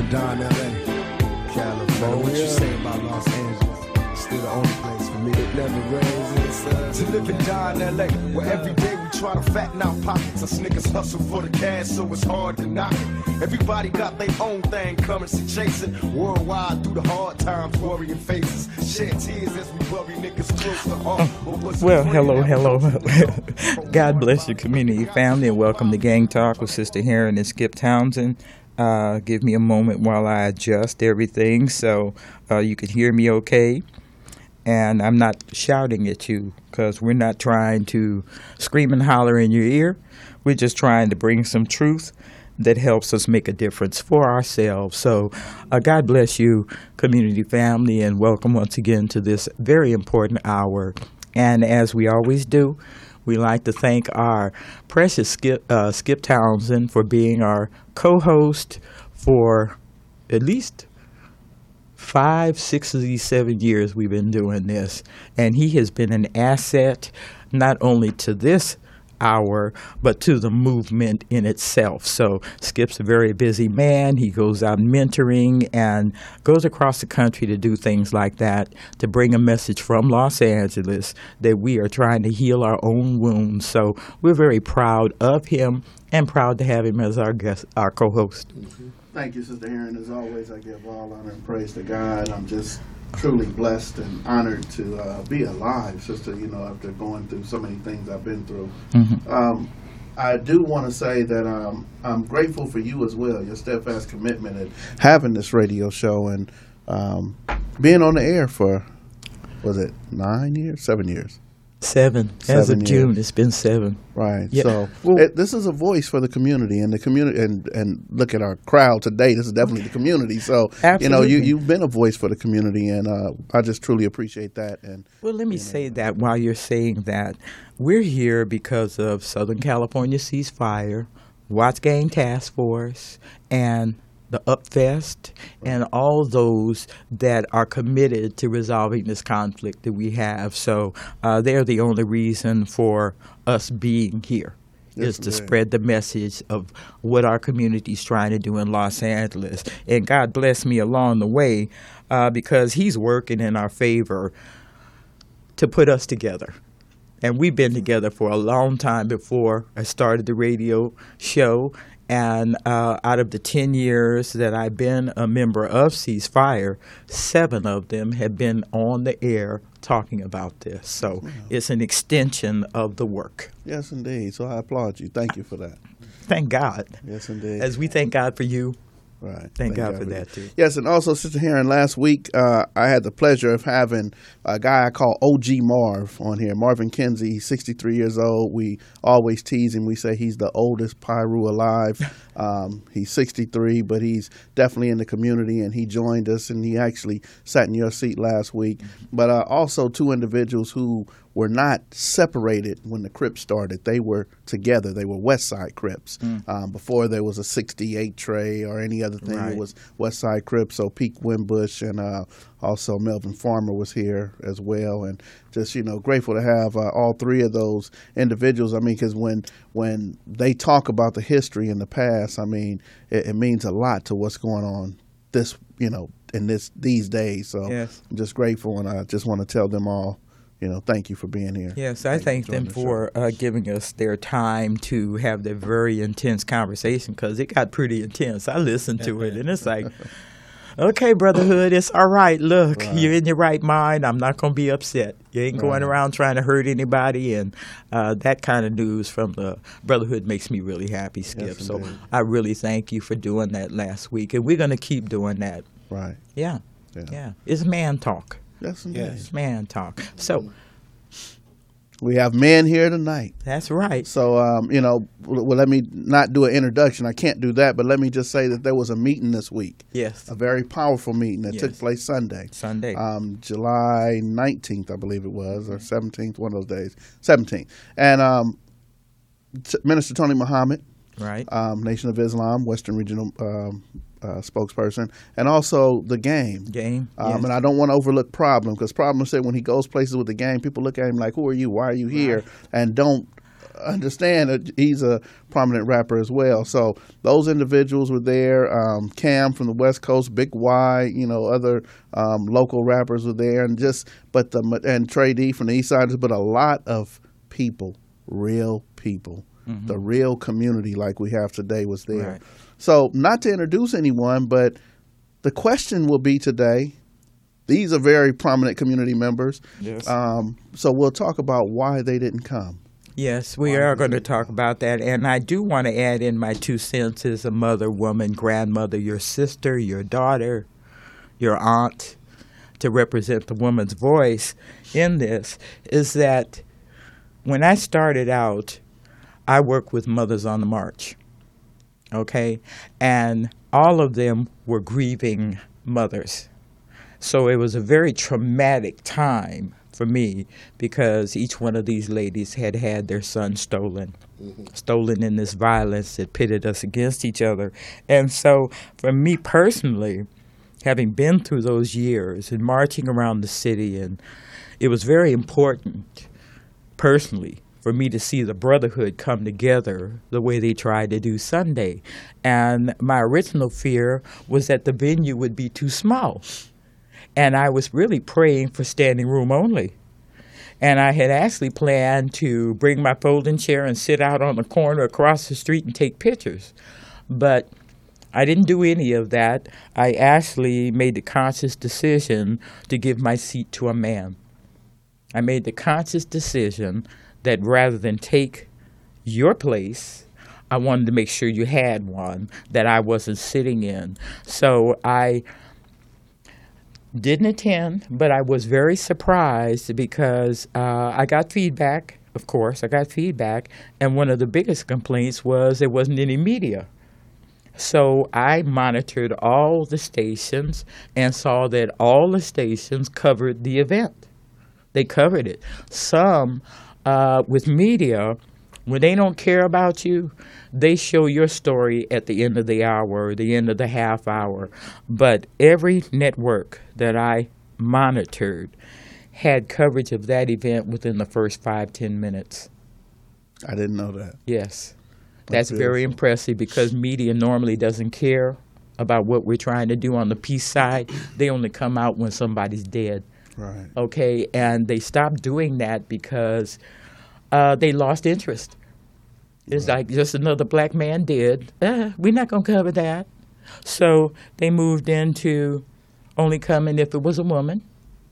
Don, LA, California. What you say about Los Angeles? Still the only place for me. It never rains inside. To live in Don, LA, where every day we try to fatten our pockets. Us niggas hustle for the cash, so it's hard to knock it. Everybody got their own thing, currency chasing. Worldwide through the hard times, worrying faces. Shed tears as we bury niggas close to heart. Well, hello. God bless your community, family, and welcome to Gang Talk with Sister Heron and Skip Townsend. Give me a moment while I adjust everything so you can hear me okay. And I'm not shouting at you because we're not trying to scream and holler in your ear. We're just trying to bring some truth that helps us make a difference for ourselves. So God bless you, community family, and welcome once again to this very important hour. And as we always do, we like to thank our precious Skip Townsend for being our co-host for at least 5, 6 of these 7 years we've been doing this. And he has been an asset not only to this hour, but to the movement in itself. So Skip's a very busy man. He goes out mentoring and goes across the country to do things like that, to bring a message from Los Angeles that we are trying to heal our own wounds. So we're very proud of him and proud to have him as our guest, our co-host. Mm-hmm. Thank you, Sister Heron. As always, I give all honor and praise to God. I'm just truly blessed and honored to be alive, Sister, after going through so many things I've been through. Mm-hmm. I do want to say that I'm grateful for you as well, your steadfast commitment at having this radio show and being on the air for, was it 9 years? 7 years? 7. As of June, it's been 7. Right. Yeah. So this is a voice for the community, and the community, and look at our crowd today. This is definitely the community. So absolutely. You've been a voice for the community, and I just truly appreciate that. And well, let me say that while you're saying that, we're here because of Southern California Ceasefire, Watts Gang Task Force, and the UpFest, and all those that are committed to resolving this conflict that we have. So they're the only reason for us being here, is to spread the message of what our community is trying to do in Los Angeles. And God bless me along the way because he's working in our favor to put us together. And we've been together for a long time before I started the radio show. And out of the 10 years that I've been a member of Ceasefire, 7 of them have been on the air talking about this. So it's an extension of the work. Yes, indeed. So I applaud you. Thank you for that. Thank God. Yes, indeed. As we thank God for you. Right. Thank God for that, too. Yes, and also, Sister Heron, last week I had the pleasure of having a guy I call OG Marv on here. Marvin Kinsey, he's 63 years old. We always tease him. We say he's the oldest Piru alive. He's 63, but he's definitely in the community, and he joined us, and he actually sat in your seat last week. But also 2 individuals who were not separated when the Crips started. They were together. They were West Side Crips. Before there was a 68 tray or any other thing, It was West Side Crips. So Pete Wimbush and also Melvin Farmer was here as well. And just, grateful to have all 3 of those individuals. I mean, because when they talk about the history in the past, I mean, it means a lot to what's going on in these days. So yes. I'm just grateful, and I just want to tell them all, thank you for being here. Yes, I thank them for giving us their time to have that very intense conversation, because it got pretty intense. I listened to it, and it's like, okay, brotherhood, it's all right. Look, you're in your right mind. I'm not going to be upset. You ain't going around trying to hurt anybody, and that kind of news from the brotherhood makes me really happy, Skip. Yes, so I really thank you for doing that last week, and we're going to keep doing that. Right. Yeah. It's man talk. Yes, indeed. Yes, man talk. So we have men here tonight. That's right. So, let me not do an introduction. I can't do that, but let me just say that there was a meeting this week. Yes. A very powerful meeting that took place Sunday. July 19th, I believe it was, or 17th, one of those days. 17th. And Minister Tony Muhammad, right? Nation of Islam, Western Regional spokesperson, and also the game. Yes. And I don't want to overlook Problem, because Problem said when he goes places with the game, people look at him like, who are you? Why are you here? And don't understand that he's a prominent rapper as well. So those individuals were there. Cam from the West Coast, Big Y, other local rappers were there, and Trey D from the East Side, but a lot of people, real people, the real community like we have today was there. Right. So not to introduce anyone, but the question will be today. These are very prominent community members. Yes. So we'll talk about why they didn't come. Yes, we are going to talk about that. And I do want to add in my 2 cents as a mother, woman, grandmother, your sister, your daughter, your aunt, to represent the woman's voice in this, is that when I started out, I worked with Mothers on the March, okay? And all of them were grieving mothers. So it was a very traumatic time for me because each one of these ladies had had their son stolen in this violence that pitted us against each other. And so for me personally, having been through those years and marching around the city, and it was very important personally for me to see the brotherhood come together the way they tried to do Sunday. And my original fear was that the venue would be too small. And I was really praying for standing room only. And I had actually planned to bring my folding chair and sit out on the corner across the street and take pictures. But I didn't do any of that. I actually made the conscious decision to give my seat to a man. I made the conscious decision that rather than take your place, I wanted to make sure you had one that I wasn't sitting in. So I didn't attend, but I was very surprised because I got feedback, of course. I got feedback, and one of the biggest complaints was there wasn't any media. So I monitored all the stations and saw that all the stations covered the event. They covered it. Some with media, when they don't care about you, they show your story at the end of the hour, the end of the half hour. But every network that I monitored had coverage of that event within the first 5-10 minutes. I didn't know that. Yes. That's very impressive because media normally doesn't care about what we're trying to do on the peace side. They only come out when somebody's dead. Right. Okay, and they stopped doing that because they lost interest. It's like just another black man dead. We're not going to cover that. So they moved into only coming if it was a woman.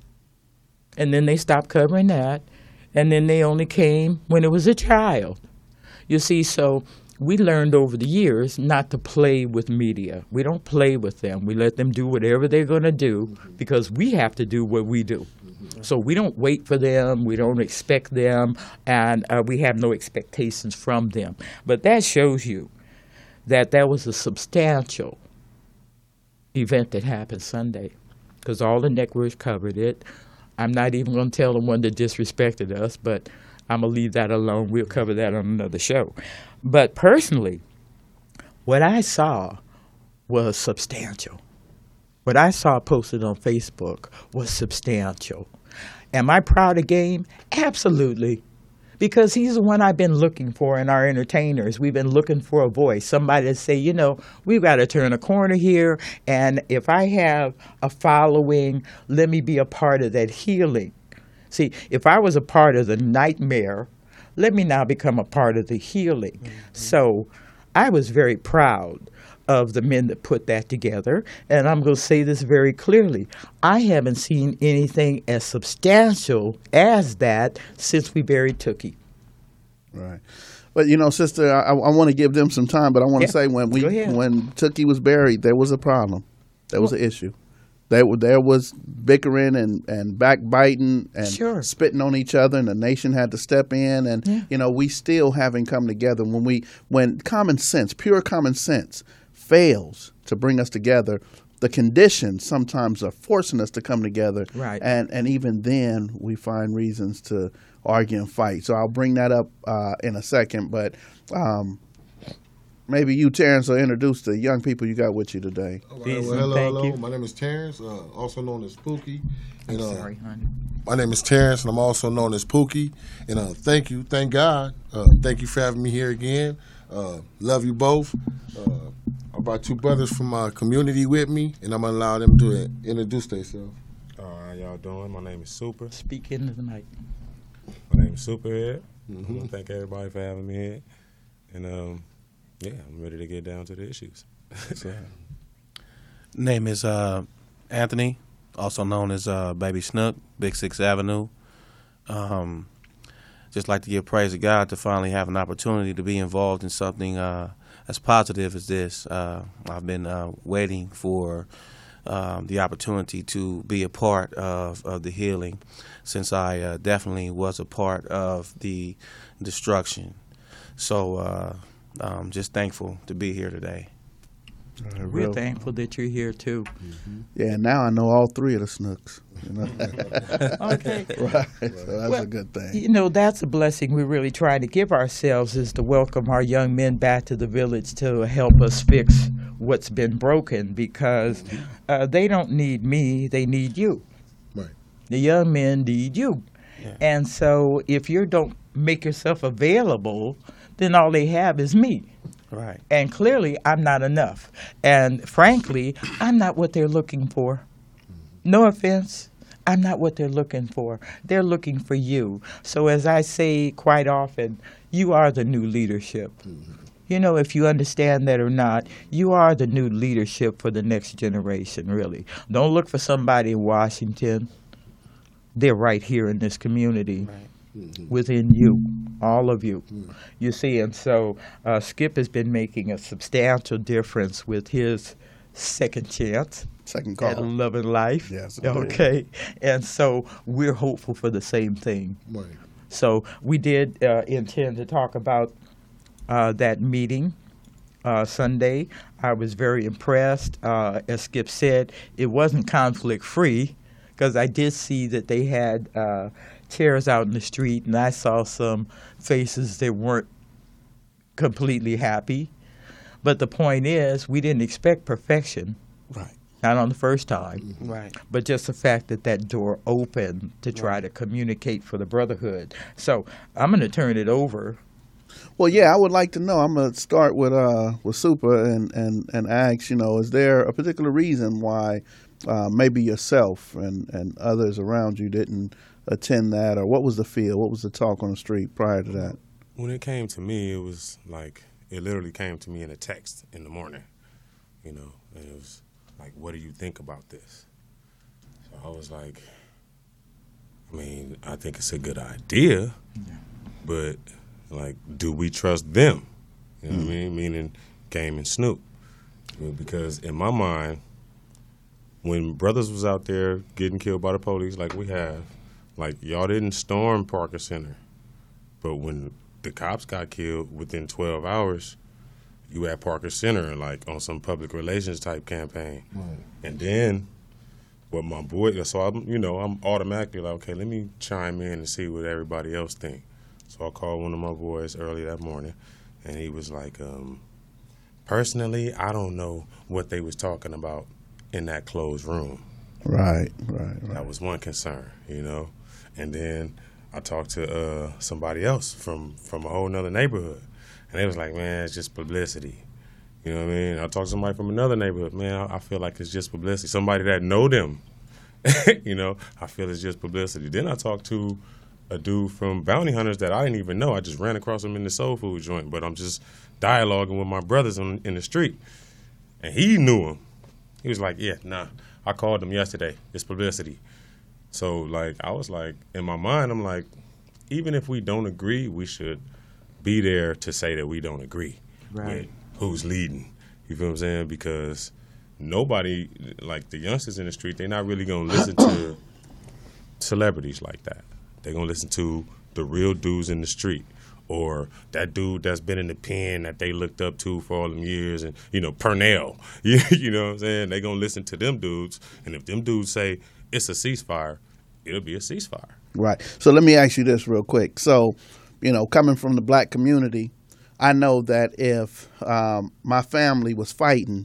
And then they stopped covering that. And then they only came when it was a child. You see, so we learned over the years not to play with media. We don't play with them. We let them do whatever they're going to do because we have to do what we do. So we don't wait for them, we don't expect them, and we have no expectations from them. But that shows you that that was a substantial event that happened Sunday because all the networks covered it. I'm not even going to tell the one that disrespected us, but I'm going to leave that alone. We'll cover that on another show. But personally, what I saw was substantial. What I saw posted on Facebook was substantial. Am I proud of Game? Absolutely. Because he's the one I've been looking for in our entertainers. We've been looking for a voice, somebody to say, you know, we've got to turn a corner here, and if I have a following, let me be a part of that healing. See, if I was a part of the nightmare, let me now become a part of the healing. Mm-hmm. So I was very proud of the men that put that together, and I'm going to say this very clearly. I haven't seen anything as substantial as that since we buried Tookie. Right. But, you know, sister, I want to give them some time, but I want to say when Tookie was buried, there was a problem. There was an issue. There was bickering and backbiting and spitting on each other, and the nation had to step in. And, you know, we still haven't come together. When common sense, pure common sense, fails to bring us together, the conditions sometimes are forcing us to come together. Right. And even then, we find reasons to argue and fight. So I'll bring that up in a second. But maybe you, Terrence, will introduce the young people you got with you today. All right, Peace well, and hello, thank hello. you. My name is Terrence, also known as Pookie. I'm sorry, honey. My name is Terrence, and I'm also known as Pookie. And thank you, thank God. Thank you for having me here again. Love you both. I brought two brothers from my community with me, and I'm going to allow them to introduce themselves. How y'all doing? My name is Super. Speak into the mic. My name is Superhead. I want to thank everybody for having me here. And, yeah, I'm ready to get down to the issues. Name is Anthony, also known as Baby Snook, Big 6th Avenue. Just like to give praise to God to finally have an opportunity to be involved in something as positive as this. I've been waiting for the opportunity to be a part of the healing since I definitely was a part of the destruction. So I'm just thankful to be here today. We're thankful that you're here too. Yeah, now I know all three of the Snooks. You know? Okay. Right. So that's a good thing. You know, that's a blessing we really try to give ourselves, is to welcome our young men back to the village to help us fix what's been broken, because they don't need me, they need you. Right. The young men need you. Yeah. And so if you don't make yourself available, then all they have is me. Right. And clearly, I'm not enough. And frankly, I'm not what they're looking for. No offense, I'm not what they're looking for. They're looking for you. So as I say quite often, you are the new leadership. You know, if you understand that or not, you are the new leadership for the next generation, really. Don't look for somebody in Washington. They're right here in this community. Right. Within you, all of you. You see, and so Skip has been making a substantial difference with his second chance Second at call. Love and Life. Yes. Okay. And so we're hopeful for the same thing. Right. So we did intend to talk about that meeting Sunday. I was very impressed. As Skip said, it wasn't conflict-free, because I did see that they had chairs out in the street, and I saw some faces that weren't completely happy. But the point is, we didn't expect perfection, Right. not on the first time, Right. but just the fact that that door opened to try to communicate for the brotherhood. So I'm going to turn it over. Well, yeah, I would like to know. I'm gonna start with Super and ask, is there a particular reason why maybe yourself and others around you didn't attend that, or what was the feel? What was the talk on the street prior to that? When it came to me, it was like, it literally came to me in a text in the morning, and it was like, what do you think about this? So I was like, I think it's a good idea, but, like, do we trust them? You know what I mean? Meaning Game and Snoop. Because in my mind, when brothers was out there getting killed by the police like we have, like, y'all didn't storm Parker Center. But when the cops got killed within 12 hours, you at Parker Center, like, on some public relations type campaign. Right. And then, what my boy, so I'm automatically like, okay, let me chime in and see what everybody else think. So I called one of my boys early that morning, and he was like, personally, I don't know what they was talking about in that closed room. Right. That was one concern, And then I talked to somebody else from a whole nother neighborhood, and they was like, man, it's just publicity. You know what I mean? I talked to somebody from another neighborhood, man, I feel like it's just publicity. Somebody that know them, I feel it's just publicity. Then I talked to a dude from Bounty Hunters that I didn't even know. I just ran across him in the soul food joint, but I'm just dialoguing with my brothers in the street. And he knew him. He was like, yeah, nah, I called him yesterday. It's publicity. So, like, I was like, in my mind, I'm like, even if we don't agree, we should be there to say that we don't agree with who's leading. You feel what I'm saying? Because nobody, like the youngsters in the street, they're not really going to listen to celebrities like that. They're going to listen to the real dudes in the street, or that dude that's been in the pen that they looked up to for all them years, and, Purnell. You know what I'm saying? They're going to listen to them dudes, and if them dudes say it's a ceasefire, it'll be a ceasefire. Right. So let me ask you this real quick. So, coming from the black community, I know that if my family was fighting,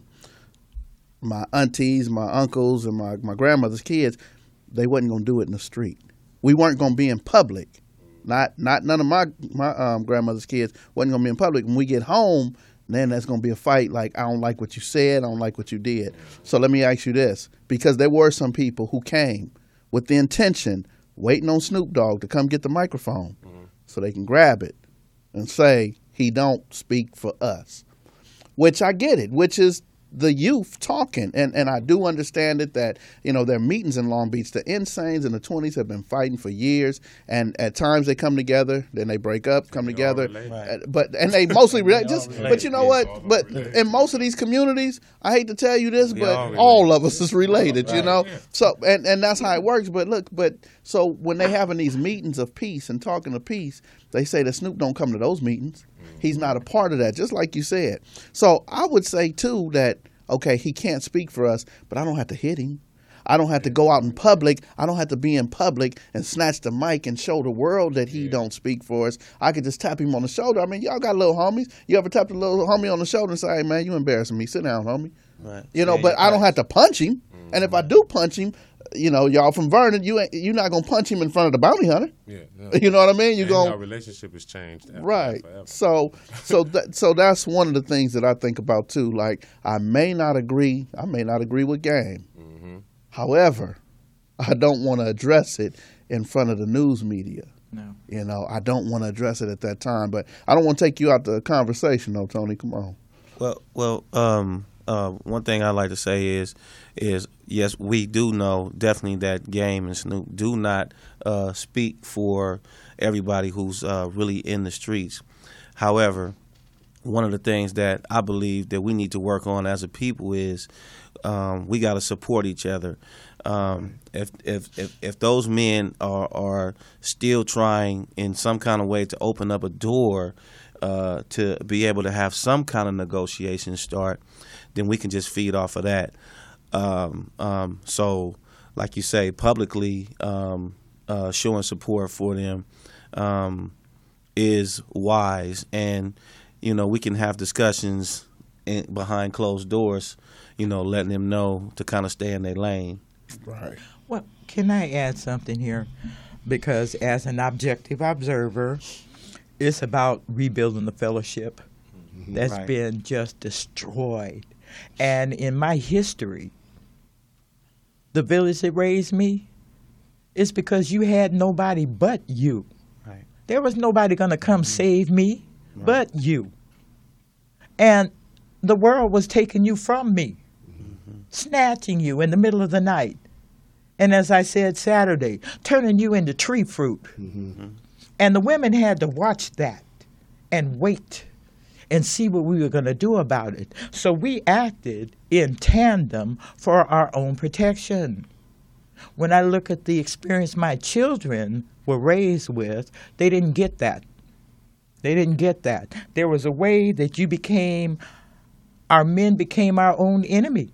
my aunties, my uncles, and my grandmother's kids, they wasn't going to do it in the street. We weren't going to be in public. Not none of my grandmother's kids wasn't going to be in public. When we get home, then there's going to be a fight like, I don't like what you said, I don't like what you did. So let me ask you this, because there were some people who came with the intention, waiting on Snoop Dogg to come get the microphone so they can grab it and say, he don't speak for us. Which I get it, which is the youth talking. And I do understand it that, there are meetings in Long Beach. The Insanes and the 20s have been fighting for years. And at times they come together, then they break up, come together. And they mostly relate. But you know what? But in most of these communities, I hate to tell you this, but all of us is related, So, and that's how it works. But look, so when they having these meetings of peace and talking of peace, they say that Snoop don't come to those meetings. He's not a part of that, just like you said. So I would say, too, that, okay, he can't speak for us, but I don't have to hit him. I don't have to go out in public. I don't have to be in public and snatch the mic and show the world that he don't speak for us. I could just tap him on the shoulder. I mean, y'all got little homies. You ever tap the little homie on the shoulder and say, hey, man, you embarrassing me. Sit down, homie. Right. But I don't have to punch him. And if I do punch him, y'all from Vernon, you're not gonna punch him in front of the bounty hunter. Yeah, no. You know what I mean? Our relationship has changed. Right. So that's one of the things that I think about too. Like, I may not agree with Game. Mm-hmm. However, I don't want to address it in front of the news media. No. I don't want to address it at that time. But I don't want to take you out the conversation, though, Tony. Come on. Well, one thing I like to say is yes, we do know definitely that Game and Snoop do not speak for everybody who's really in the streets. However, one of the things that I believe that we need to work on as a people is we got to support each other. If those men are still trying in some kind of way to open up a door to be able to have some kind of negotiation start, then we can just feed off of that. So, like you say, publicly showing support for them is wise, and we can have discussions behind closed doors, letting them know to kind of stay in their lane. Right. Well, can I add something here? Because as an objective observer, it's about rebuilding the fellowship that's been just destroyed. And in my history, the village that raised me, it's because you had nobody but you. Right. There was nobody going to come save me but you. And the world was taking you from me, snatching you in the middle of the night. And as I said Saturday, turning you into tree fruit. And the women had to watch that and wait and see what we were going to do about it. So we acted in tandem for our own protection. When I look at the experience my children were raised with, they didn't get that. They didn't get that. There was a way that our men became our own enemy.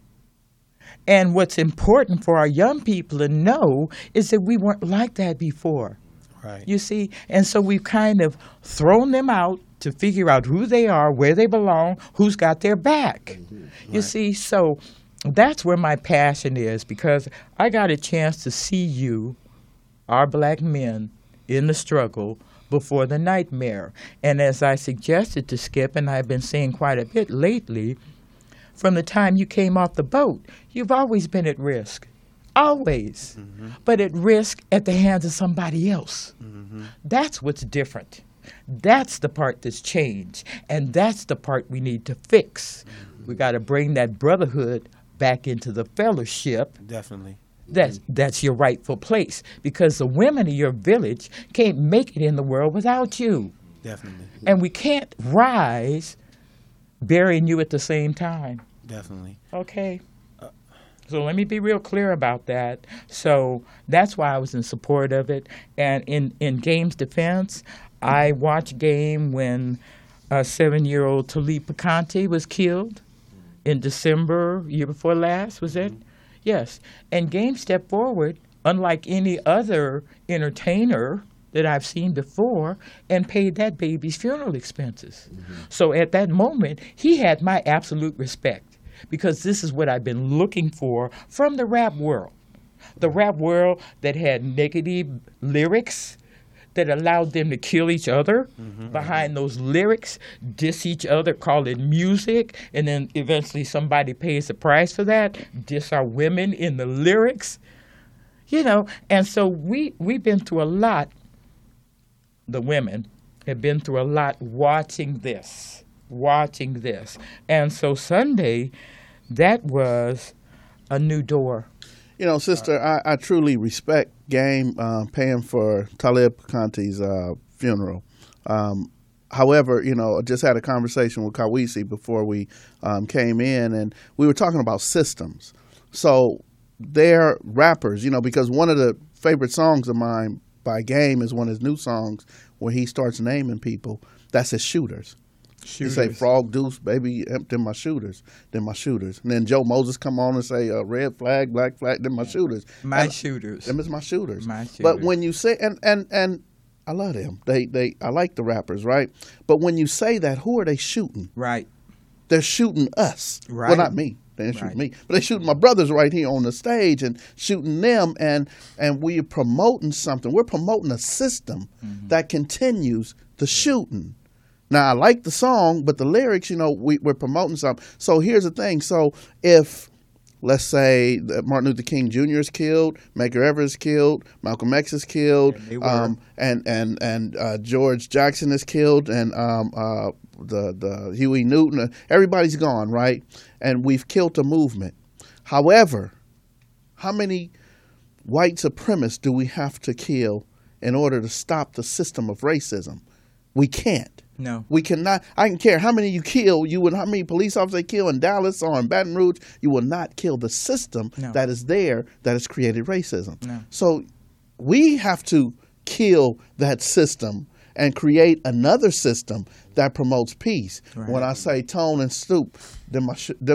And what's important for our young people to know is that we weren't like that before. Right. You see? And so we've kind of thrown them out to figure out who they are, where they belong, who's got their back. You see? So that's where my passion is, because I got a chance to see you, our black men, in the struggle before the nightmare. And as I suggested to Skip, and I've been saying quite a bit lately, from the time you came off the boat, you've always been at risk. Always. But at risk at the hands of somebody else. That's what's different. That's the part that's changed. And that's the part we need to fix. We got to bring that brotherhood back into the fellowship. Definitely. That's your rightful place. Because the women of your village can't make it in the world without you. Definitely. And we can't rise burying you at the same time. Definitely. Okay. So let me be real clear about that. So that's why I was in support of it. And in Game's defense, I watched Game when 7-year-old Talib Picante was killed in December, year before last, was it? Yes. And Game stepped forward, unlike any other entertainer that I've seen before and paid that baby's funeral expenses. So at that moment, he had my absolute respect because this is what I've been looking for from the rap world. The rap world that had negative lyrics that allowed them to kill each other behind those lyrics, diss each other, call it music, and then eventually somebody pays the price for that, diss our women in the lyrics. You know, and so we've been through a lot. The women have been through a lot watching this. And so Sunday, that was a new door. You know, sister, I truly respect Game paying for Talib Kanti's funeral. However, you know, I just had a conversation with Kawisi before we came in, and we were talking about systems. So they're rappers, you know, because one of the favorite songs of mine by Game is one of his new songs where he starts naming people. That's his shooters. He say Frog Deuce, baby, them my shooters, them my shooters. And then Joe Moses come on and say red flag, black flag, them my shooters. Shooters. Them is my shooters. My shooters. But when you say and I love them. I like the rappers, right? But when you say that, who are they shooting? Right. They're shooting us. Right. Well, not me. They didn't shoot me, but they shooting my brothers right here on the stage and shooting them, and we're promoting something. We're promoting a system that continues the shooting. Now, I like the song, but the lyrics, you know, we're promoting something. So here's the thing. So if, let's say, that Martin Luther King Jr. is killed, Medgar Evers is killed, Malcolm X is killed, and George Jackson is killed, and the Huey Newton, everybody's gone, right? And we've killed the movement. However, how many white supremacists do we have to kill in order to stop the system of racism? We can't. No. We cannot. I don't care how many you kill, how many police officers they kill in Dallas or in Baton Rouge, you will not kill the system that is there that has created racism. No. So we have to kill that system and create another system that promotes peace. Right. When I say Tone and Stoop, them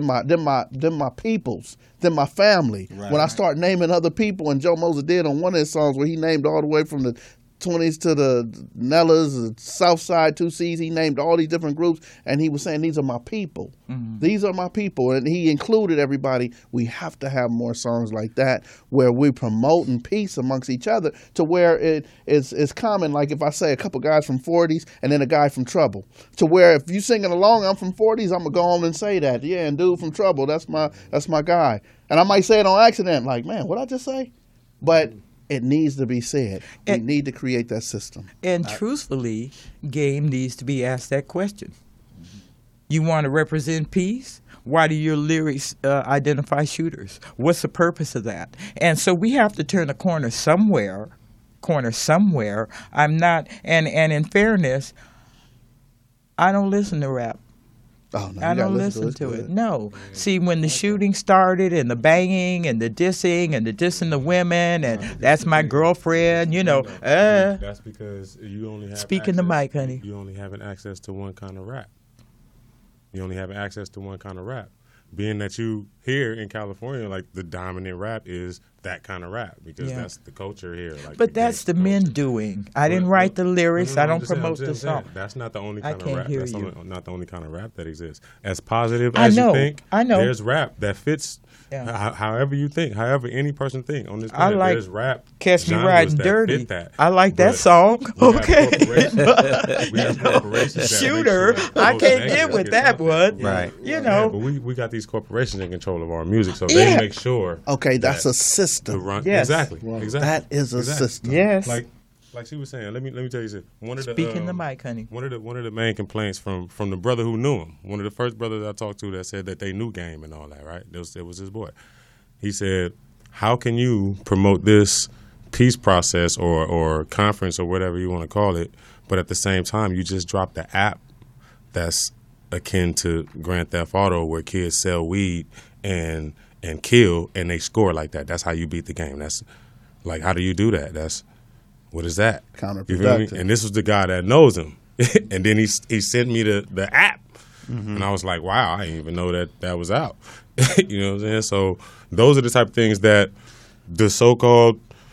my peoples, them my family. Right. When I start naming other people, and Joe Moses did on one of his songs where he named all the way from the 20s to the Nellas, the South Side, 2Cs, he named all these different groups, and he was saying, these are my people. These are my people, and he included everybody. We have to have more songs like that where we're promoting peace amongst each other to where it is common, like if I say a couple guys from 40s and then a guy from Trouble, to where if you singing along, I'm from 40s, I'm going to go on and say that. Yeah, and dude from Trouble, that's my guy. And I might say it on accident, like, man, what'd I just say? But it needs to be said. We need to create that system. And truthfully, Game needs to be asked that question. You want to represent peace? Why do your lyrics identify shooters? What's the purpose of that? And so we have to turn a corner somewhere. I'm not, and in fairness, I don't listen to rap. Oh, no, I don't listen to it. No. See, when the shooting started and the banging and the dissing the women and that's my girlfriend, you know. That's because you only have Speak in the mic, honey. You only have access to one kind of rap. Being that you here in California, like the dominant rap is that kind of rap because that's the culture here. Like, but that's the men doing. I didn't write the lyrics. I don't promote the song. That's not the only kind of rap. That's not the only kind of rap that exists. As positive as you think, there's rap that fits however you think, however any person think on this planet. There's rap. Catch Me Riding Dirty. I like that song. Okay. We have corporations Shooter. I can't get with that one. Right. You know. But we got these corporations in control of our music, so they make sure. Okay, that's a system. Yes. Exactly. That is a system. Yes. Like she was saying, let me tell you something. Speak in the mic, honey. One of the main complaints from the brother who knew him, one of the first brothers I talked to that said that they knew Game and all that, right? It was his boy. He said, how can you promote this peace process or conference or whatever you want to call it, but at the same time you just dropped the app that's akin to Grand Theft Auto where kids sell weed and kill and they score like that. That's how you beat the game. That's like, how do you do that? What is that? Counterproductive. You feel me? And this was the guy that knows him. And then he sent me the app. And I was like, wow, I didn't even know that was out. You know what I'm saying? So those are the type of things that the so-called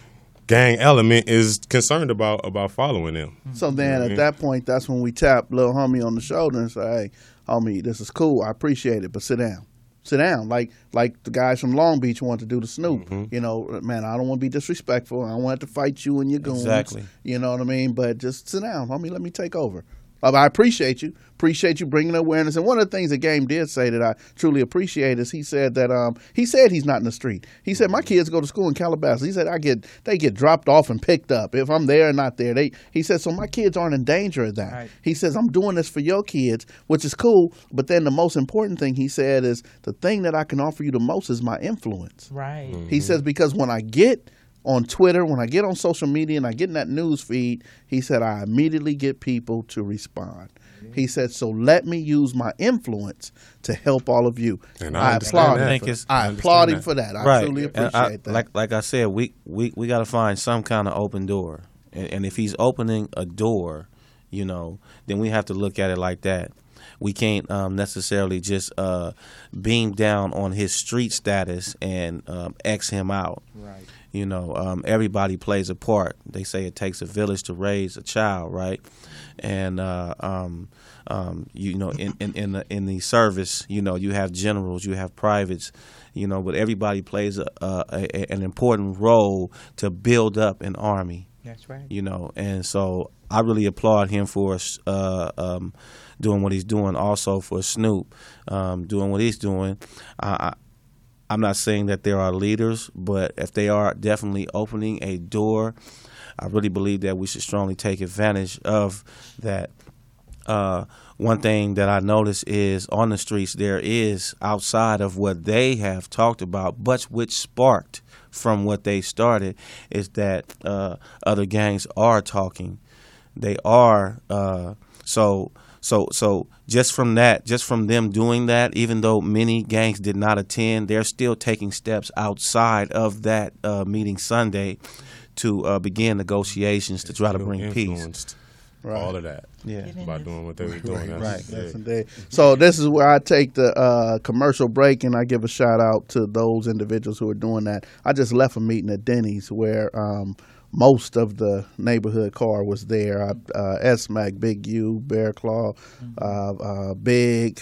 gang element is concerned about following them. So then at that point, that's when we tap little homie on the shoulder and say, hey, homie, this is cool. I appreciate it, but sit down. Sit down. Like the guys from Long Beach want to do to Snoop. You know, man, I don't want to be disrespectful. I don't want to fight you and your goons. Exactly. You know what I mean? But just sit down, homie. Let me take over. I appreciate you. Appreciate you bringing awareness. And one of the things that Game did say that I truly appreciate is he said that he's not in the street. He said my kids go to school in Calabasas. He said they get dropped off and picked up if I'm there or not there. He said so my kids aren't in danger of that. Right. He says I'm doing this for your kids, which is cool. But then the most important thing he said is the thing that I can offer you the most is my influence. Right. He says because when I get on Twitter, when I get on social media and I get in that news feed, he said, I immediately get people to respond. He said, so let me use my influence to help all of you. And I understand applaud that. him. I applaud him for that. I Right. truly And appreciate that. Like I said, we got to find some kind of open door. And if he's opening a door, you know, then we have to look at it like that. We can't necessarily just beam down on his street status and X him out. Right. You know, everybody plays a part. They say it takes a village to raise a child, right? And you know, in the service, you know, you have generals, you have privates, you know, but everybody plays an important role to build up an army. That's right. You know, and so I really applaud him for doing what he's doing. Also for Snoop, doing what he's doing. I'm not saying that there are leaders, but if they are definitely opening a door, I really believe that we should strongly take advantage of that. One thing that I noticed is on the streets there is, outside of what they have talked about, but which sparked from what they started, is that other gangs are talking. They are so just from that, just from them doing that, even though many gangs did not attend, they're still taking steps outside of that meeting Sunday to begin negotiations to try to bring peace. Right. All of that. Yeah. By doing what they were doing. Right. Yes, indeed. So this is where I take the commercial break and I give a shout out to those individuals who are doing that. I just left a meeting at Denny's where most of the neighborhood car was there. S-Mac, Big U, Bear Claw, Big,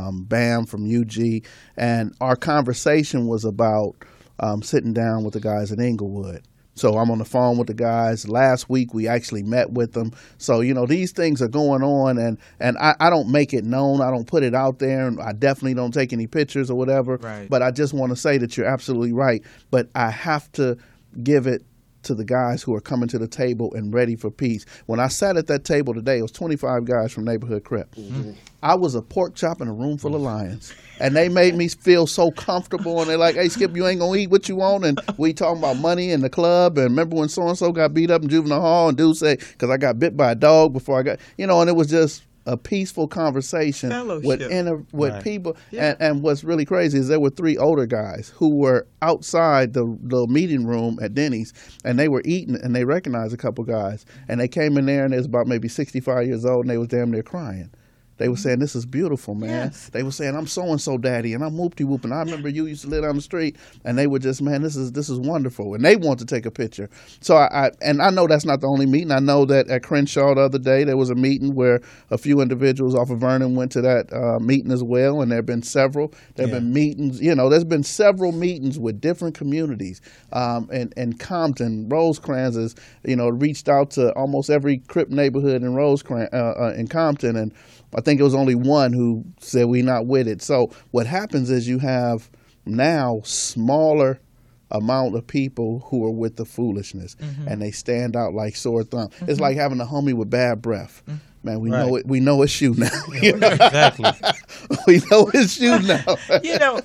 Bam from UG. And our conversation was about sitting down with the guys in Inglewood. So I'm on the phone with the guys. Last week we actually met with them. So, you know, these things are going on, and I don't make it known. I don't put it out there, and I definitely don't take any pictures or whatever. Right. But I just want to say that you're absolutely right. But I have to give it to the guys who are coming to the table and ready for peace. When I sat at that table today, it was 25 guys from Neighborhood Crip. Mm-hmm. I was a pork chop in a room full of lions. And they made me feel so comfortable. And they're like, hey, Skip, you ain't going to eat what you want. And we talking about money in the club. And remember when so-and-so got beat up in juvenile hall? And dude said, because I got bit by a dog before I got, you know, and it was just a peaceful conversation with right. people. Yeah. And what's really crazy is there were 3 older guys who were outside the meeting room at Denny's, and they were eating, and they recognized a couple guys. And they came in there, and they was about maybe 65 years old, and they was damn near crying. They were saying, this is beautiful, man. Yes. They were saying, I'm so-and-so daddy, and I'm whoop-de-whoop, and I remember you used to live down the street, and they were just, man, this is wonderful. And they want to take a picture. So I know that's not the only meeting. I know that at Crenshaw the other day, there was a meeting where a few individuals off of Vernon went to that meeting as well, and there have been several. There have been meetings, you know, there's been several meetings with different communities. And Compton, Rosecrans is, you know, reached out to almost every Crip neighborhood in Rosecrans, in Compton, and I think it was only one who said we not with it. So what happens is you have now smaller amount of people who are with the foolishness, and they stand out like sore thumb. It's like having a homie with bad breath. Man, we know it. We know it's you now. You know? Exactly. We know it's you now. You know,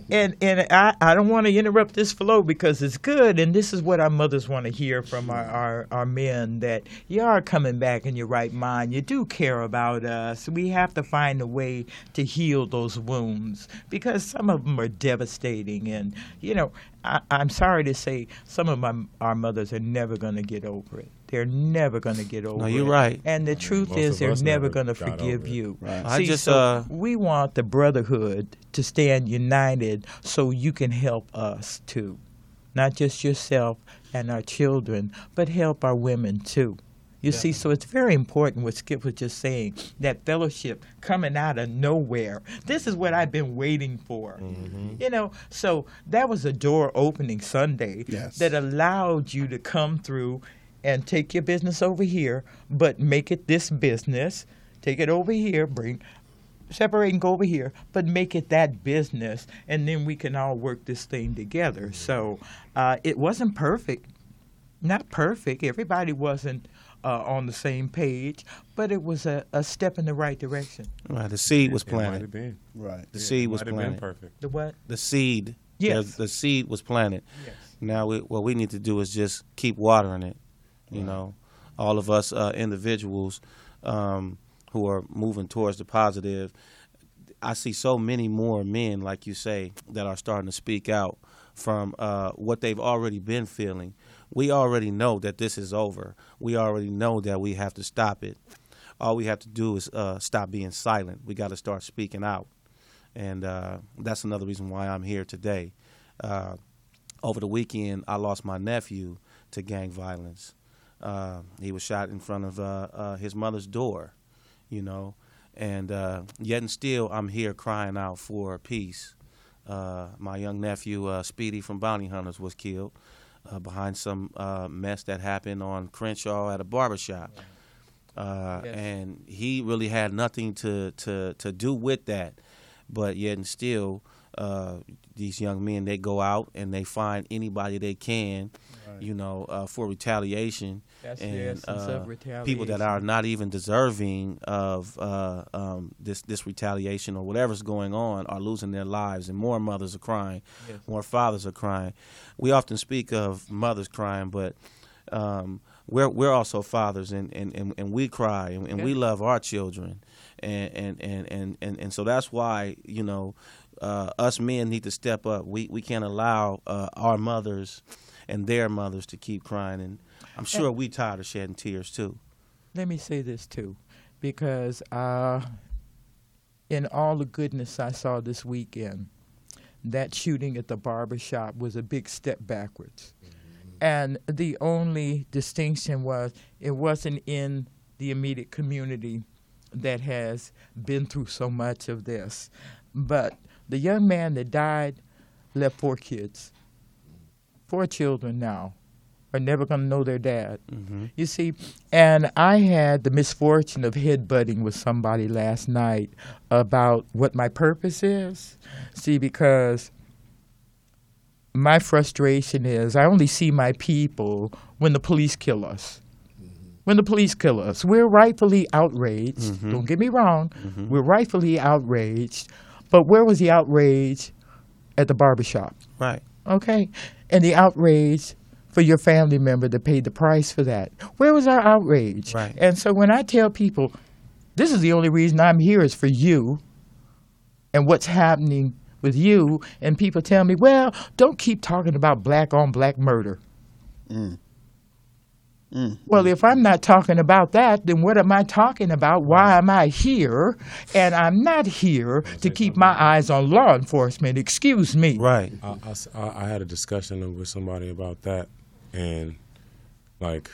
and I don't want to interrupt this flow because it's good, and this is what our mothers want to hear from our men, that you are coming back in your right mind. You do care about us. We have to find a way to heal those wounds because some of them are devastating, and, you know, I'm sorry to say some of our mothers are never going to get over it. They're never going to get over it. No, you're right. And the truth Most is of they're us never never going to got forgive over it. you. Right. See, we want the brotherhood to stand united so you can help us too. not just yourself and our children, but help our women too. You see, so it's very important what Skip was just saying, that fellowship coming out of nowhere. This is what I've been waiting for. You know, so that was a door opening Sunday that allowed you to come through and take your business over here, but make it this business. Take it over here, separate and go over here, but make it that business, and then we can all work this thing together. So it wasn't perfect. Not perfect. Everybody wasn't on the same page, but it was a step in the right direction. Right, the seed was It might have planted. been. Right. The seed was Might have been planted. perfect. The what? The seed. Yes. The seed was planted. Yes. Now what we need to do is just keep watering it. You know, all of us individuals who are moving towards the positive. I see so many more men, like you say, that are starting to speak out from what they've already been feeling. We already know that this is over. We already know that we have to stop it. All we have to do is stop being silent. We got to start speaking out. And that's another reason why I'm here today. Over the weekend, I lost my nephew to gang violence. He was shot in front of his mother's door, you know. And yet and still, I'm here crying out for peace. My young nephew, Speedy from Bounty Hunters, was killed behind some mess that happened on Crenshaw at a barbershop. And he really had nothing to do with that. But yet and still, these young men, they go out and they find anybody they can, you know, for retaliation. That's the and essence of retaliation. people that are not even deserving of this retaliation or whatever's going on are losing their lives, and more mothers are crying, more fathers are crying. We often speak of mothers crying, but we're also fathers, and we cry, and we love our children, and so that's why, you know, us men need to step up. We can't allow our mothers and their mothers to keep crying, and I'm sure we tired of shedding tears too. Let me say this too, because in all the goodness I saw this weekend, that shooting at the barbershop was a big step backwards. And the only distinction was it wasn't in the immediate community that has been through so much of this. But the young man that died left 4 kids. 4 children now are never going to know their dad. You see, and I had the misfortune of headbutting with somebody last night about what my purpose is. See, because my frustration is I only see my people when the police kill us. When the police kill us, we're rightfully outraged. Don't get me wrong. We're rightfully outraged. But where was the outrage at the barbershop? Right. Okay? And the outrage for your family member that paid the price for that. Where was our outrage? Right. And so when I tell people, this is the only reason I'm here is for you and what's happening with you, and people tell me, well, don't keep talking about black-on-black murder. Well, if I'm not talking about that, then what am I talking about? Why am I here? And I'm not here to keep my eyes on law enforcement. Excuse me. Right. I had a discussion with somebody about that, and like,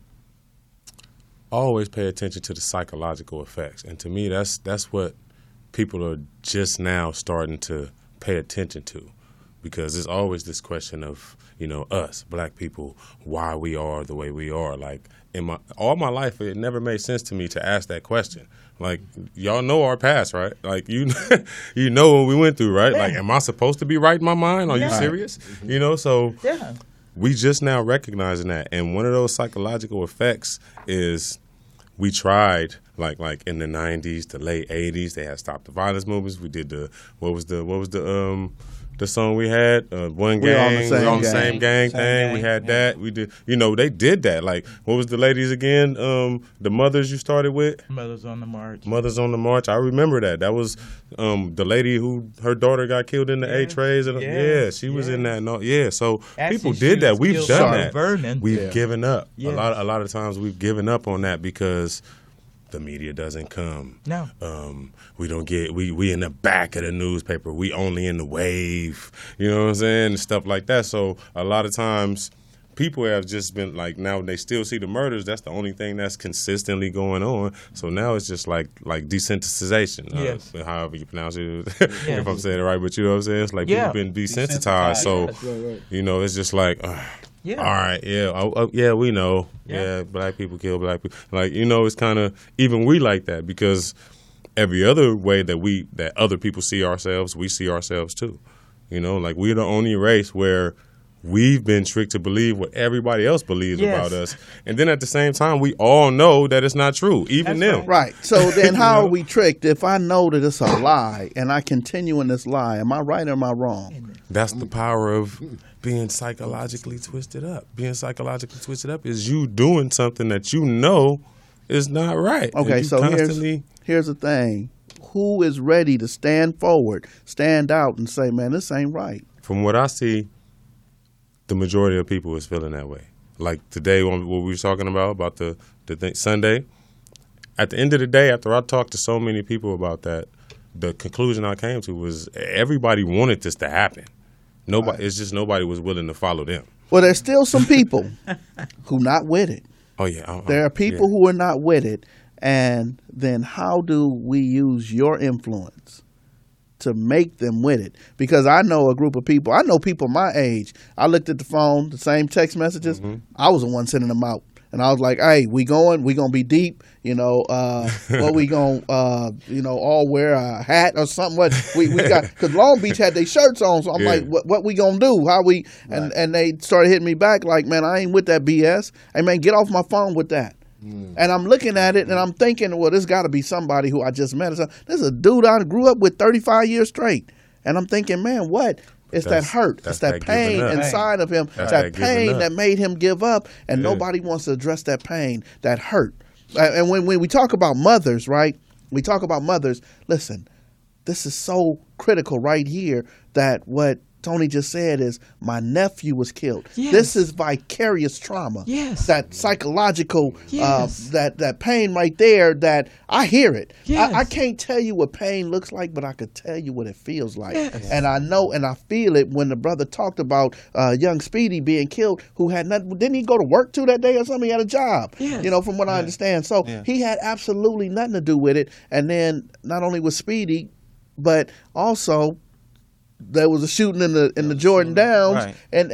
I always pay attention to the psychological effects, and to me, that's what people are just now starting to pay attention to, because there's always this question of, you know, us black people, why we are the way we are. Like, all my life, it never made sense to me to ask that question. Like, y'all know our past, right? Like, you know what we went through, right? Like, am I supposed to be right in my mind? Are you serious? You know, so we just now recognizing that, and one of those psychological effects is we tried, like in the 90s, the late 80s, they had Stop the Violence movements. We did what was the song we had, One Gang, we on the same gang thing. We had that. We did, you know, they did that. Like, what was the ladies again? The mothers you started with? Mothers on the March. Mothers on the March. I remember that. That was the lady who her daughter got killed in the A-Trays. Yeah, she was in that. No, yeah, so actually, people did that. We've done that. Vernon. We've given up. A lot of times we've given up on that because the media doesn't come. No. We don't get we in the back of the newspaper. We only in the wave. You know what I'm saying? And stuff like that. So a lot of times people have just been like, now they still see the murders. That's the only thing that's consistently going on. So now it's just like desensitization. Yes. However you pronounce it, if I'm saying it right. But you know what I'm saying? It's like people been desensitized. So, you know, it's just like, all right, yeah, we know. Yeah, black people kill black people. Like, you know, it's kind of, even we like that because every other way that other people see ourselves, we see ourselves too. You know, like we're the only race where we've been tricked to believe what everybody else believes about us. And then at the same time, we all know that it's not true, even them. Right. So then how are we tricked? If I know that it's a lie and I continue in this lie, am I right or am I wrong? That's the power of being psychologically twisted up. Being psychologically twisted up is you doing something that you know is not right. Okay, so here's the thing. Who is ready to stand forward, stand out, and say, man, this ain't right? From what I see, the majority of people is feeling that way. Like today, what we were talking about the thing, Sunday. At the end of the day, after I talked to so many people about that, the conclusion I came to was everybody wanted this to happen. Nobody, It's just nobody was willing to follow them. Well, there's still some people who not with it. Oh yeah, there are people who are not with it, and then how do we use your influence to make them with it? Because I know a group of people. I know people my age. I looked at the phone, the same text messages. I was the one sending them out. And I was like, hey, we going to be deep, you know, what we going to, you know, all wear a hat or something. What we got, because Long Beach had their shirts on. So I'm like, what we going to do? How we, and they started hitting me back like, man, I ain't with that BS. Hey, man, get off my phone with that. And I'm looking at it and I'm thinking, well, this got to be somebody who I just met. This is a dude I grew up with 35 years straight. And I'm thinking, man, what? It's that hurt. It's that pain inside of him. It's that pain that made him give up. And nobody wants to address that pain, that hurt. And when we talk about mothers, right? We talk about mothers. Listen, this is so critical right here that what Tony just said is my nephew was killed. Yes. This is vicarious trauma. Yes. That psychological, that pain right there that I hear it. Yes. I can't tell you what pain looks like, but I could tell you what it feels like. Yes. And I know and I feel it when the brother talked about young Speedy being killed who had nothing. Didn't he go to work too that day or something? He had a job, yes. you know, from what I understand. So he had absolutely nothing to do with it. And then not only was Speedy, but also there was a shooting in the Jordan Downs and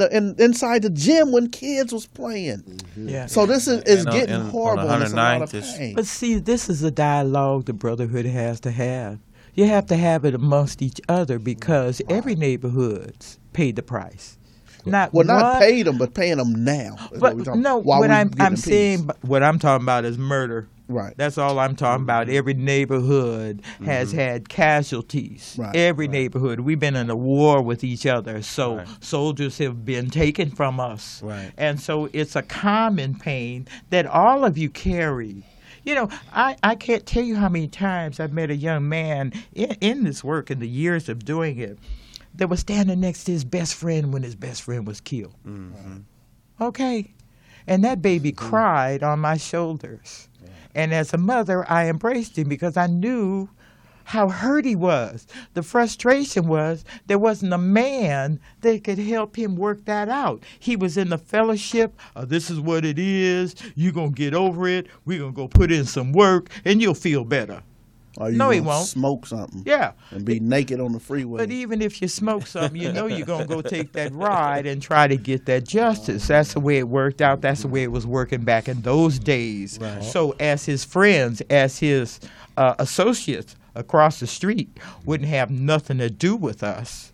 inside the gym when kids was playing. Yeah. So this is getting horrible. And it's a lot of pain. But see, this is a dialogue the brotherhood has to have. You have to have it amongst each other because every neighborhood's paid the price. Not paid them, but paying them now. But no, what I'm saying, what I'm talking about is murder. Right. That's all I'm talking about. Every neighborhood has had casualties. Right. Every neighborhood. We've been in a war with each other. So soldiers have been taken from us. Right. And so it's a common pain that all of you carry. You know, I can't tell you how many times I've met a young man in this work in the years of doing it that was standing next to his best friend when his best friend was killed. Mm-hmm. Okay. And that baby cried on my shoulders. And as a mother, I embraced him because I knew how hurt he was. The frustration was there wasn't a man that could help him work that out. He was in the fellowship of this is what it is. You're going to get over it. We're going to go put in some work, and you'll feel better. Or you no, he won't. Smoke something. Yeah. And be naked on the freeway. But even if you smoke something, you know you're going to go take that ride and try to get that justice. That's the way it worked out. That's the way it was working back in those days. Right. So as his friends, as his associates across the street wouldn't have nothing to do with us,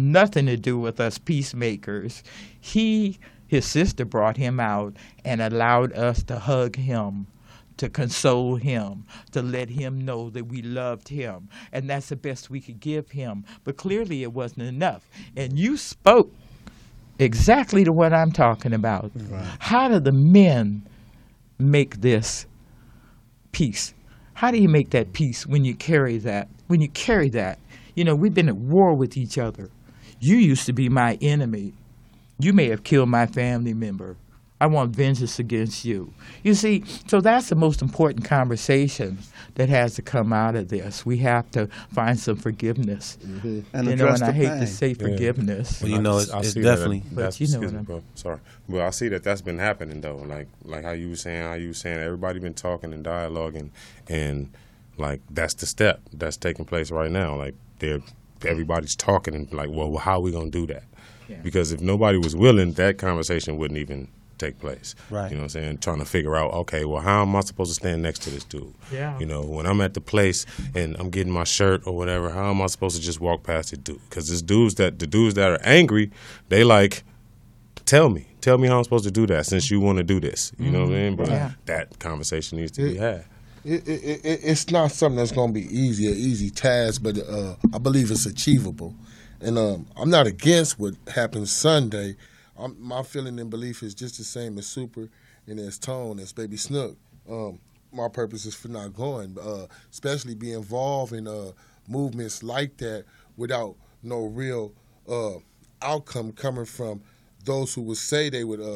peacemakers, his sister brought him out and allowed us to hug him, to console him, to let him know that we loved him. And that's the best we could give him. But clearly it wasn't enough. And you spoke exactly to what I'm talking about. Right. How do the men make this peace? How do you make that peace when you carry that? You know, we've been at war with each other. You used to be my enemy. You may have killed my family member. I want vengeance against you. You see, so that's the most important conversation that has to come out of this. We have to find some forgiveness. And And address I the hate pain. to say forgiveness. Well, you know, it's see definitely. that, that's, But you know excuse what me, bro. Sorry, but I see that's been happening though. Like how you were saying, everybody been talking and dialoguing, and like that's the step that's taking place right now. Like everybody's talking and like, well, how are we gonna do that? Yeah. Because if nobody was willing, that conversation wouldn't even take place. Right. You know what I'm saying? Trying to figure out, okay, well, how am I supposed to stand next to this dude? Yeah. You know, when I'm at the place and I'm getting my shirt or whatever, how am I supposed to just walk past the dude? Because the dudes that are angry, they like, tell me how I'm supposed to do that since you want to do this. You know what I mean? But Yeah. that conversation needs to be had. It's not something that's going to be an easy task, but I believe it's achievable. And I'm not against what happens Sunday. My feeling and belief is just the same as Super and as Tone, as Baby Snook. My purpose is for not going, especially be involved in movements like that without no real outcome coming from those who would say they would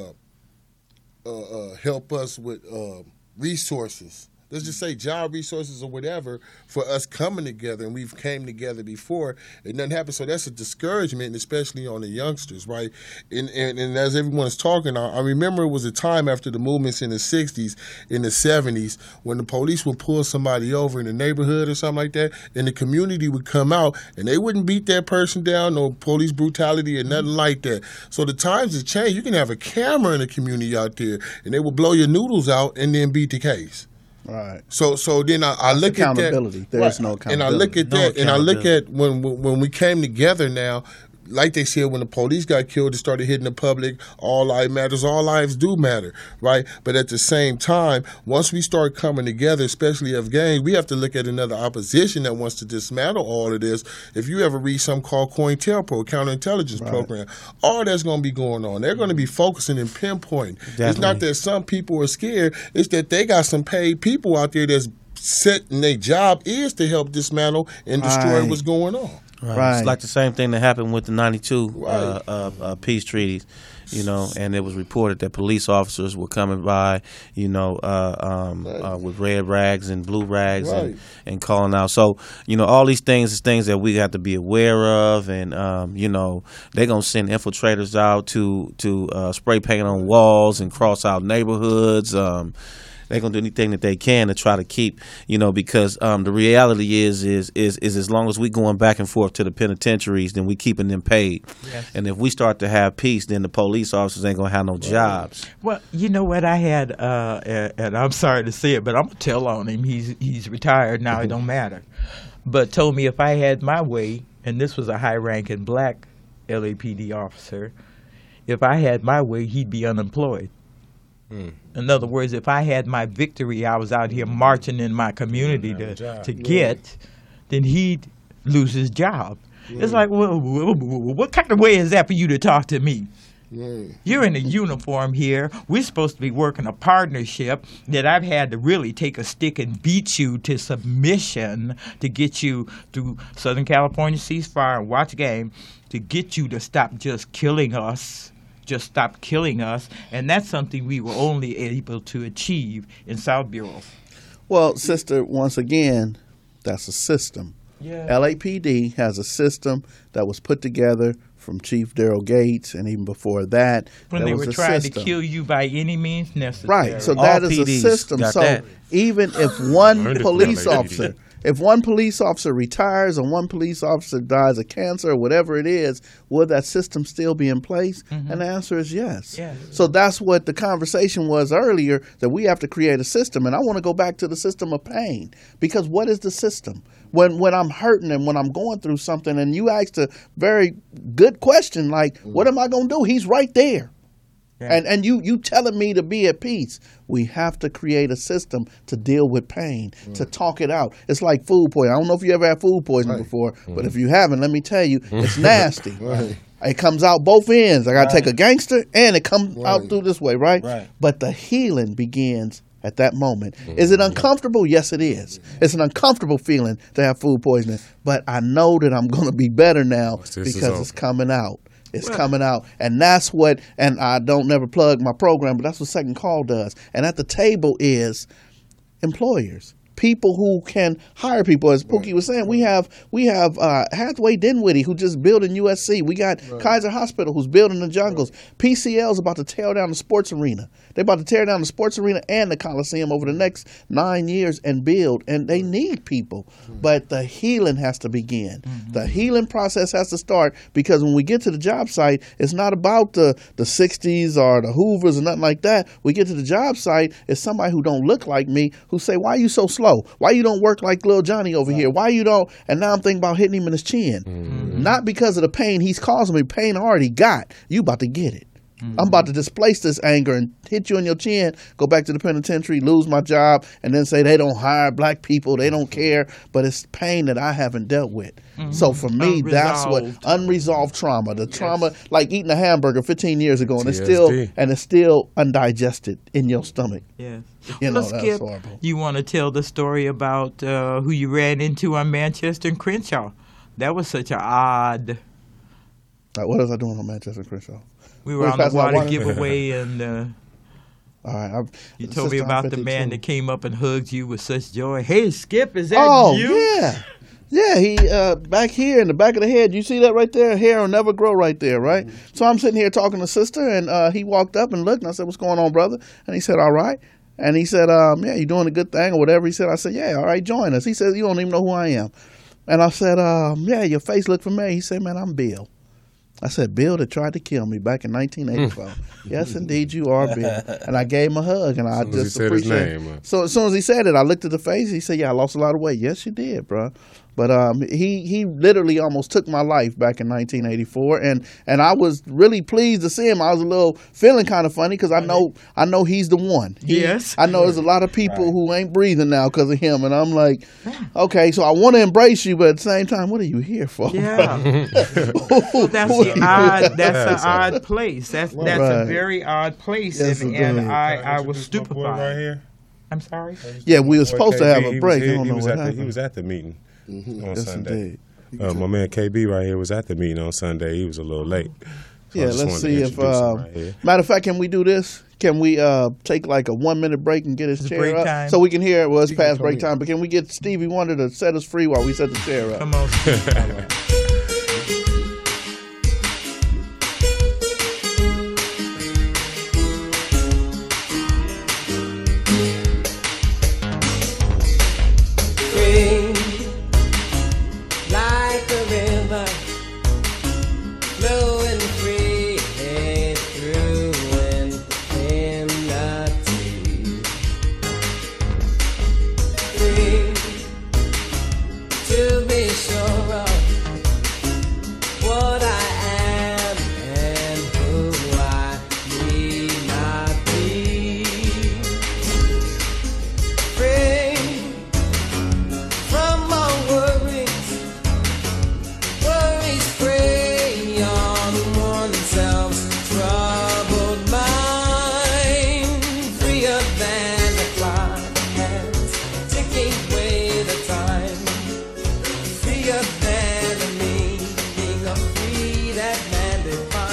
help us with resources. Let's just say job resources or whatever for us coming together, and we've came together before. It doesn't happen, so that's a discouragement, especially on the youngsters, right? And as everyone's talking, I remember it was a time after the movements in the 60s, in the 70s, when the police would pull somebody over in the neighborhood or something like that, and the community would come out, and they wouldn't beat that person down, no police brutality or nothing like that. So the times have changed. You can have a camera in the community out there, and they will blow your noodles out and then beat the case. Right. So then I look at that. Accountability. There is no And I look at No that, and I look accountability. at when we came together now, like they said, when the police got killed, it started hitting the public. All lives matters. All lives do matter, right? But at the same time, once we start coming together, especially of gangs, we have to look at another opposition that wants to dismantle all of this. If you ever read something called COINTELPRO, counterintelligence program, all that's going to be going on. They're going to be focusing and pinpointing. It's not that some people are scared. It's that they got some paid people out there that's set, and their job is to help dismantle and destroy Right. what's going on. Right. It's like the same thing that happened with the 92 Right. peace treaties, you know, and it was reported that police officers were coming by, you know, with red rags and blue rags Right. and calling out. So, you know, all these things is things that we have to be aware of, and, you know, they're going to send infiltrators out to spray paint on walls and cross out neighborhoods. They're gonna do anything that they can to try to keep, you know, because the reality is as long as we going back and forth to the penitentiaries, then we keeping them paid. Yes. And if we start to have peace, then the police officers ain't gonna have no jobs. Well, you know what I had, and I'm sorry to say it, but I'm gonna tell on him. He's retired now. It don't matter. But told me if I had my way, and this was a high-ranking black LAPD officer, if I had my way, he'd be unemployed. In other words, if I had my victory, I was out here marching in my community to get, then he'd lose his job. It's like, well, what kind of way is that for you to talk to me? You're in a uniform here. We're supposed to be working a partnership that I've had to really take a stick and beat you to submission to get you through Southern California ceasefire and watch game to get you to stop just killing us. Just stop killing us, and that's something we were only able to achieve in South Bureau. Well, sister, once again, that's a system. Yeah. LAPD has a system that was put together from Chief Daryl Gates, and even before that, When there they was were a trying system. to kill you by any means necessary. Right, so All that is a PDs system. got So that. even if one Learned it from police LAPD. officer, if one police officer retires or one police officer dies of cancer or whatever it is, will that system still be in place? And the answer is yes. Yes. So that's what the conversation was earlier, that we have to create a system. And I want to go back to the system of pain, because what is the system? When I'm hurting and when I'm going through something, and you asked a very good question, like, what am I going to do? He's right there. Yeah. And you telling me to be at peace. We have to create a system to deal with pain, to talk it out. It's like food poisoning. I don't know if you ever had food poisoning before, but if you haven't, let me tell you, it's nasty. It comes out both ends. I got to take a gangster, and it comes out through this way, right? But the healing begins at that moment. Is it uncomfortable? Yes, it is. It's an uncomfortable feeling to have food poisoning, but I know that I'm going to be better now is because over. it's coming out. is coming out, and that's what. And I don't never plug my program, but that's what Second Call does. And at the table is employers, people who can hire people. As Pookie was saying, we have Hathaway Dinwiddie, who just built in USC. We got Kaiser Hospital, who's building the jungles. PCL is about to tear down the sports arena. They're about to tear down the sports arena and the Coliseum over the next 9 years and build. And they need people. But the healing has to begin. The healing process has to start, because when we get to the job site, it's not about the 60s or the Hoovers or nothing like that. We get to the job site, it's somebody who don't look like me who say, why are you so slow? Why you don't work like Lil Johnny over here? Why you don't? And now I'm thinking about hitting him in his chin. Not because of the pain he's causing me. Pain I already got. You about to get it. I'm about to displace this anger and hit you in your chin, go back to the penitentiary, lose my job, and then say they don't hire black people, they don't care. But it's pain that I haven't dealt with. So for me, that's what unresolved trauma. The trauma, like eating a hamburger 15 years ago, and it's still undigested in your stomach. Yes. You know, Well, that's Skip, horrible. you want to tell the story about who you ran into on Manchester and Crenshaw? That was such an odd. What was I doing on Manchester and Crenshaw? We were on the water giveaway, and All right, you told me about the man that came up and hugged you with such joy. Hey, Skip, is that you? Yeah. Yeah, he back here in the back of the head. You see that right there? Hair will never grow right there, right? So I'm sitting here talking to sister, and he walked up and looked, and I said, "What's going on, brother?" And he said, "All right." And he said, "Yeah, you doing a good thing or whatever?" He said, "I said, yeah, all right, join us." He said, "You don't even know who I am." And I said, "Yeah, your face looked familiar." He said, "Man, I'm Bill." I said, "Bill that tried to kill me back in 1984. Yes, indeed, you are Bill." And I gave him a hug, and I just appreciate it. So as soon as he said it, I looked at the face. He said, "Yeah, I lost a lot of weight." Yes, you did, bro. But he literally almost took my life back in 1984, and I was really pleased to see him. I was a little feeling kind of funny because I know he's the one. Yes. I know there's a lot of people who ain't breathing now because of him, and I'm like, okay, so I want to embrace you, but at the same time, what are you here for? Yeah. Well, that's an odd place. That's a very odd place, Yes, and it is. I was Right stupefied. here. I'm sorry. Yeah, we were supposed to have a break. I don't He know was what at the, happened. he was at the meeting on Yes, Sunday. indeed. My man KB right here was at the meeting on Sunday. He was a little late. So I Yeah, just let's wanted to see if. introduce him right here. Matter of fact, can we do this? Can we take like a 1 minute break and get his chair break up time. so we can hear? Well, it's past break time, but can we get Stevie Wonder to set us free while we set the chair up? Come on. Free, like a river, flowing free through infinity. Free to be sure of what I am and who I need not be. Free from all worries, worries prey on oneself's troubled mind. Freer than the clock hands ticking away the time. Freer than the meaning of free that man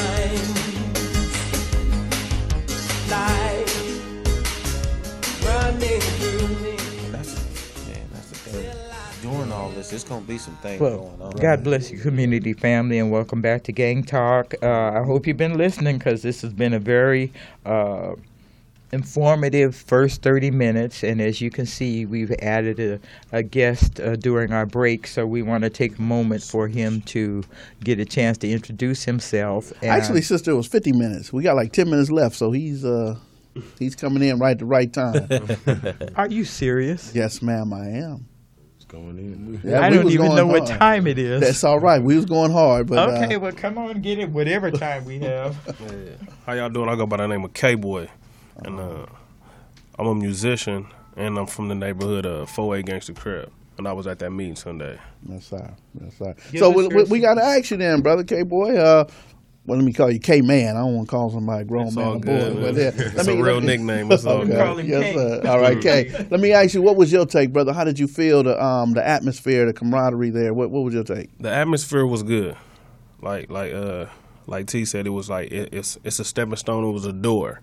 defines. Life running through me. That's the thing. During all this, there's gonna be some things Well, going on. God bless you, community family, and welcome back to Gang Talk. I hope you've been listening because this has been a very informative first 30 minutes. And as you can see, we've added a guest during our break, so we want to take a moment for him to get a chance to introduce himself. And Actually, sister, it was 50 minutes. We got like 10 minutes left, so he's coming in right at the right time. are you serious? Yes, ma'am, I am. It's going in. Yeah, I we don't was even going know what hard. time it is. That's all right. We was going hard, but Okay, well, come on, get it whatever time we have. How y'all doing? I go by the name of K-Boy, and I'm a musician, and I'm from the neighborhood of 4A Gangster Crib, and I was at that meeting Sunday. That's all right. That's all right. Give So us we got to ask you then, brother K-Boy. Well, let me call you K-Man. I don't want to call somebody grown It's man all a good, boy. man. But yeah, It's a real nickname. It's all Okay. good. Call him Yes, K. sir. All right, K. Let me ask you, what was your take, brother? How did you feel the atmosphere, the camaraderie there? What was your take? The atmosphere was good. Like Like T said, it was like it's a stepping stone. It was a door.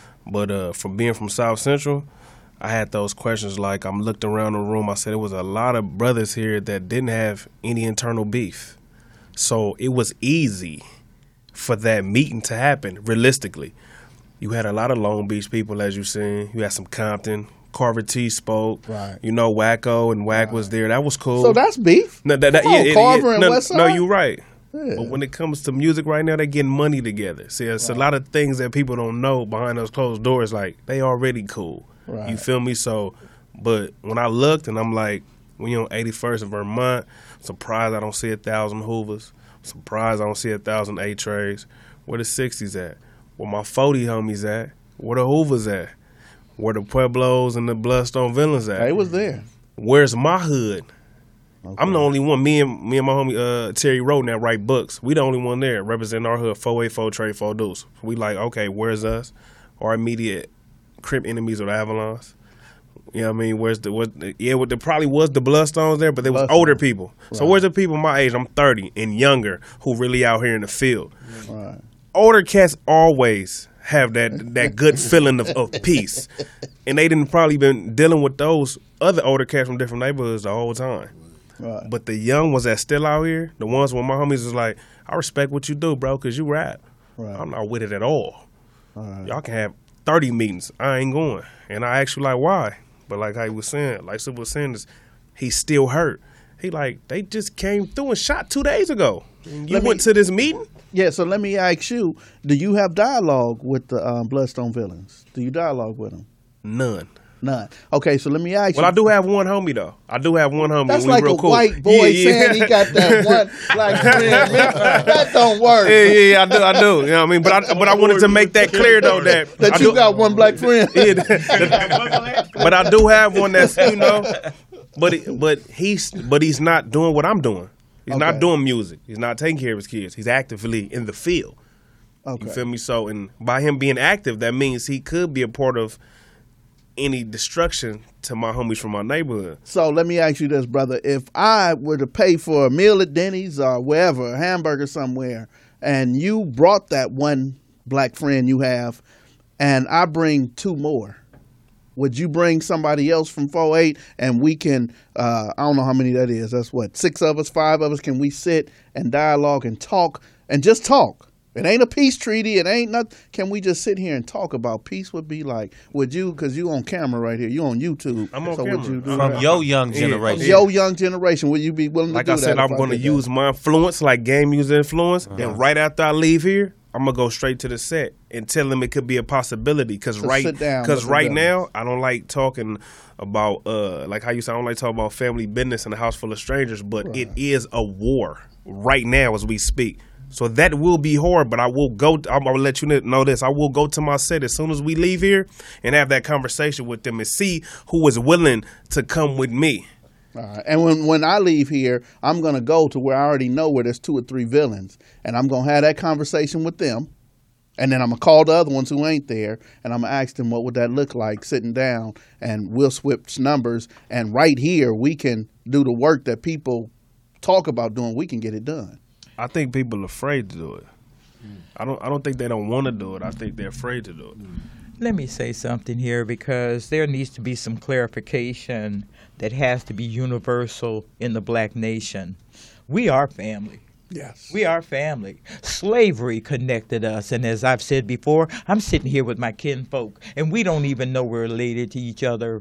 But from being from South Central, I had those questions. Like I'm looked around the room. I said it was a lot of brothers here that didn't have any internal beef, so it was easy for that meeting to happen. Realistically, you had a lot of Long Beach people, as you seen. You had some Compton. Carver T spoke. Right. You know, Wacko and Wack was there. That was cool. So that's beef. No, Come on, Carver and no, Westside? No, you're right. Yeah. But when it comes to music right now, they're getting money together. See, it's a lot of things that people don't know behind those closed doors. Like, they already cool. Right. You feel me? So, but when I looked and I'm like, when you're on 81st in Vermont, I'm surprised I don't see 1,000 Hoovers. I'm surprised I don't see 1,000 A-Trays. Where the 60s at? Where my 40 homies at? Where the Hoovers at? Where the Pueblos and the Bloodstone Villains at? They was there. Where's my hood? Okay. I'm the only one. Me and my homie Terry Roden that write books. We the only one there representing our hood. 484 Trade 4 Deuce. We like, okay, where's us? Our immediate crib enemies are the Avalons. You know what I mean? Where's there probably was the Bloodstones there, but there was Bloodstones. older people. So Right. where's the people my age? I'm 30 and younger who really out here in the field. Right. Older cats always have that good feeling of peace, and they didn't probably been dealing with those other older cats from different neighborhoods the whole time. Right. But the young ones that still out here, the ones where my homies was like, I respect what you do, bro, because you rap. Right. I'm not with it at all. Right. Y'all can have 30 meetings. I ain't going. And I asked you, like, why? But like how he was saying, like Silver was saying, is he's still hurt. He like, they just came through and shot 2 days ago. You went to this meeting? Yeah, so let me ask you, do you have dialogue with the Bloodstone Villains? Do you dialogue with them? None. None. Okay, so let me ask you. Well, I do have one homie, though. I do have one homie. That's We like real a cool. white boy Yeah, yeah. saying he got that one black friend. That don't work. Yeah, I do. You know what I mean? But I wanted to make that clear, though, that That I you do- got one black friend. but I do have one that's, you know, but he's not doing what I'm doing. He's not Okay. doing music. He's not taking care of his kids. He's actively in the field. Okay. You feel me? So, and by him being active, that means he could be a part of any destruction to my homies from my neighborhood. So let me ask you this, brother. If I were to pay for a meal at Denny's or wherever, a hamburger somewhere, and you brought that one black friend you have, and I bring two more, would you bring somebody else from 48 and we can, I don't know how many that is. That's what, 6 of us, 5 of us, can we sit and dialogue and talk and just talk? It ain't a peace treaty. It ain't nothing. Can we just sit here and talk about peace would be like? Would you, because you on camera right here. You on YouTube. I'm on so camera. Would you do From that? your young Yeah. generation. Your young generation, would you be willing to Like do I that? said, if I'm going to did that? use my influence, like game music influence, and right after I leave here, I'm gonna go straight to the set and tell them it could be a possibility. Because So right, sit down because with right them. now I don't like talking about like how you say I don't like talking about family business in a house full of strangers. But it is a war right now as we speak. So that will be hard, but I will go. I'm gonna let you know this. I will go to my set as soon as we leave here and have that conversation with them and see who is willing to come with me. All right. And when I leave here, I'm going to go to where I already know where there's 2 or 3 villains, and I'm going to have that conversation with them, and then I'm going to call the other ones who ain't there, and I'm going to ask them what would that look like sitting down, and we'll switch numbers, and right here we can do the work that people talk about doing. We can get it done. I think people are afraid to do it. I don't think they don't want to do it. I think they're afraid to do it. Let me say something here because there needs to be some clarification that has to be universal in the black nation. We are family. Yes. We are family. Slavery connected us, and as I've said before, I'm sitting here with my kinfolk, and we don't even know we're related to each other.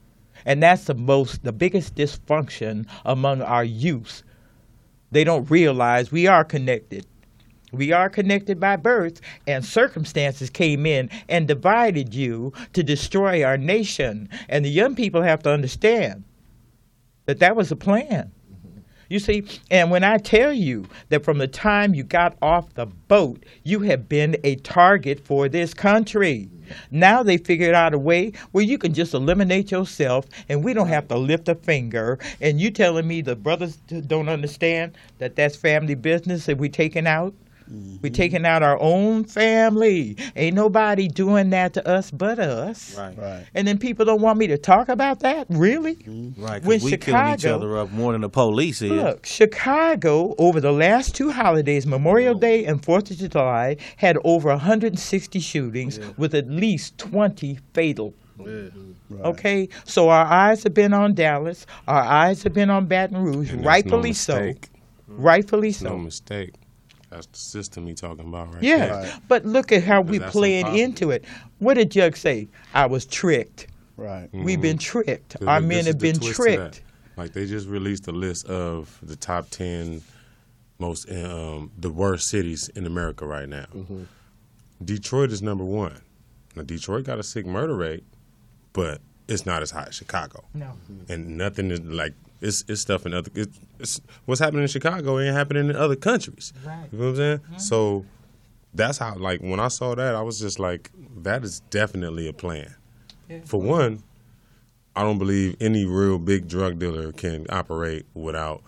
And that's the biggest dysfunction among our youth. They don't realize we are connected. We are connected by birth, and circumstances came in and divided you to destroy our nation. And the young people have to understand that that was the plan. You see, and when I tell you that from the time you got off the boat, you have been a target for this country. Now they figured out a way where you can just eliminate yourself and we don't have to lift a finger. And you telling me the brothers don't understand that that's family business that we taking out? We're taking out our own family. Ain't nobody doing that to us but us. Right. And then people don't want me to talk about that? Really? Right, When because we killing each Chicago- other up more than the police is. Look, Chicago, over the last 2 holidays, Memorial Day and 4th of July, had over 160 shootings with at least 20 fatal. Okay? So our eyes have been on Dallas. Our eyes have been on Baton Rouge, And that's rightfully no so. mistake. Rightfully so. No mistake. That's the system he talking about right Yeah, there. but look at how we that's playing impossible. into it. What did Jug say? I was tricked. Right. We've been tricked. Look, Our this men is have the been twist to that. tricked. Like they just released a list of the top 10 most the worst cities in America right now. Detroit is number 1. Now Detroit got a sick murder rate, but it's not as high as Chicago. No. And nothing is like it's stuff in other. It's what's happening in Chicago ain't happening in other countries. Right. You know what I'm saying? So that's how. Like when I saw that, I was just like, that is definitely a plan. For one, I don't believe any real big drug dealer can operate without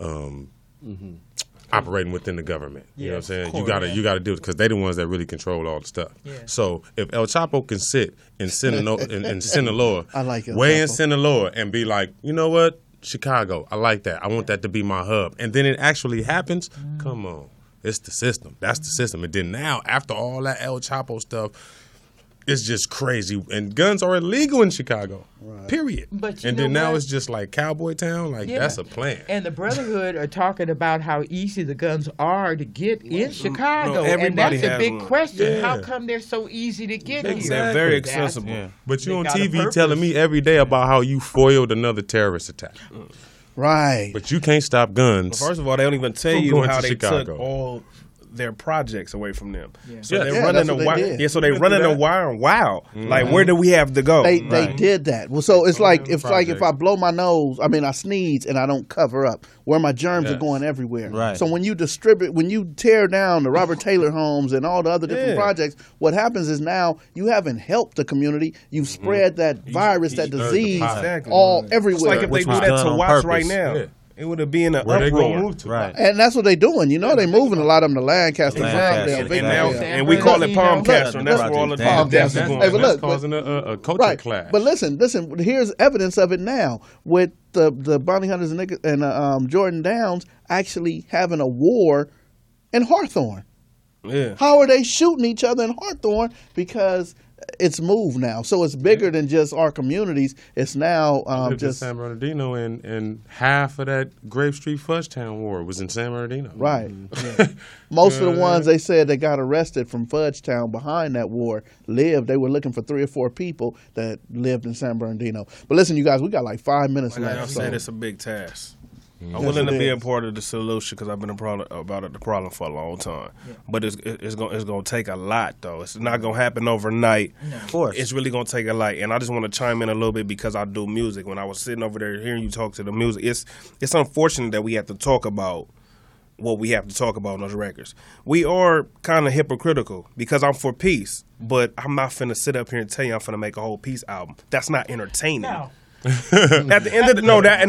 operating within the government. You know what I'm saying? You gotta do it because they're the ones that really control all the stuff. Yeah. So if El Chapo can sit in Sinaloa, I like El way in Chapo. Sinaloa, and be like, you know what, Chicago, I like that. I want that to be my hub, and then it actually happens. Come on, it's the system. That's the system. And then now, after all that El Chapo stuff, it's just crazy. And guns are illegal in Chicago. Period. But you and know then now what? it's just like cowboy town. Like Yeah. that's a plan. And the Brotherhood are talking about how easy the guns are to get in Chicago. And everybody that's a has big one. question. Yeah. How come they're so easy to get here? They're very That's- accessible. Yeah. But you They on got a TV purpose. telling me every day about how you foiled another terrorist attack. Right. But you can't stop guns. First of all, they don't even tell From you going how to they Chicago. took all their projects away from them. So Yeah. they're Yeah, running that's the what they wire. did. Yeah, so they're They running do the that. wire. Wow. Like where do we have to go? They Right. did that. Well, so it's like them if I projects. blow my nose, I sneeze and I don't cover up, where my germs are Yes. going everywhere. Right. So when you tear down the Robert Taylor homes and all the other different Yeah. projects, what happens is now you haven't helped the community. You've spread that virus, that you stirred the disease pot. Exactly. all everywhere. It's like if Which they was do that done to on Watts right purpose. now, Yeah. it would have been an Where they uproar. gonna move to? Right. And that's what they're doing. You know, they're moving a lot of them to Lancaster, Lancaster, Palmdale, and Big now, Bear. and we call it Palmcaster, and that's where all the Damn. deaths are Hey, going. but That's look, causing a culture Right, clash. but listen. Here's evidence of it now with the bounty hunters and Jordan Downs actually having a war in Hawthorne. Yeah. How are they shooting each other in Hawthorne? Because it's moved now, so it's bigger than just our communities. It's now Lived in just San Bernardino, and half of that Grape Street Fudgetown war was in San Bernardino. right. Most of the ones they said that got arrested from Fudgetown behind that war lived. They were looking for 3 or 4 people that lived in San Bernardino. But listen, you guys, we got like 5 minutes Like I left. said, So. it's a big task. I'm Yes, willing to it be a is. part of the solution because I've been the problem for a long time. But it's gonna take a lot though. It's not gonna happen overnight. Of course. It's really gonna take a lot. And I just want to chime in a little bit because I do music. When I was sitting over there hearing you talk to the music, it's unfortunate that we have to talk about what we have to talk about on those records. We are kind of hypocritical because I'm for peace, but I'm not finna sit up here and tell you I'm finna make a whole peace album. That's not entertaining. No. At the end of the